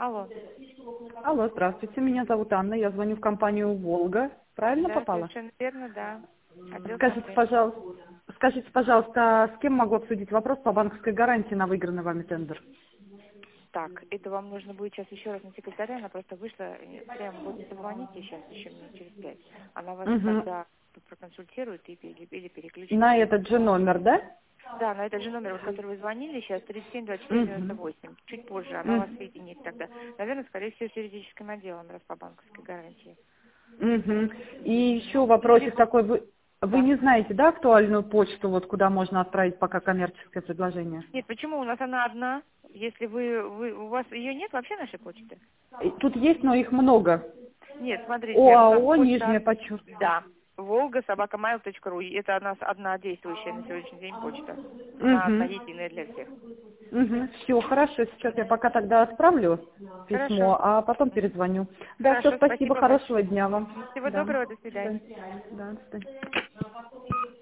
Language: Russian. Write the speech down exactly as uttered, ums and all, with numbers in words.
Алло. Алло, здравствуйте, меня зовут Анна, я звоню в компанию «Волга». Правильно Да, попала? совершенно верно, да. Отдел Скажите, комплекс. пожалуйста, скажите, пожалуйста, а с кем могу обсудить вопрос по банковской гарантии на выигранный вами тендер? Так, это вам нужно будет сейчас еще раз на секретаря, она просто вышла, э, прям вот позвоните сейчас еще минут через пять. Она вас Угу. тогда проконсультирует и, или, или переключит на На другую. этот же номер, да? Да, на этот же номер, вот, который вы звонили, сейчас тридцать семь двадцать четыре девяносто Угу. восемь. Чуть позже она вас Угу. соединит тогда. Наверное, скорее всего, с юридическим отделом, раз по банковской гарантии. Угу. И еще Ну, вопросик либо, такой, вы, вы да. не знаете, да, актуальную почту, вот куда можно отправить пока коммерческое предложение? Нет, почему? У нас она одна. Если вы, вы у вас ее нет вообще нашей почты? И тут есть, но их много. Нет, смотрите, у нас ОАО, почта, нижнее подчеркивание. да, волга собака майл точка ру. Это у нас одна действующая на сегодняшний день почта. Она одна Угу. единая для всех. Угу. Все, хорошо. Сейчас я пока тогда отправлю Хорошо. письмо, а потом Мгм. перезвоню. Да, все, Хорошо, спасибо, спасибо хорошего большое. дня вам. Всего Да. доброго, до До свидания. свидания. Да, до свидания.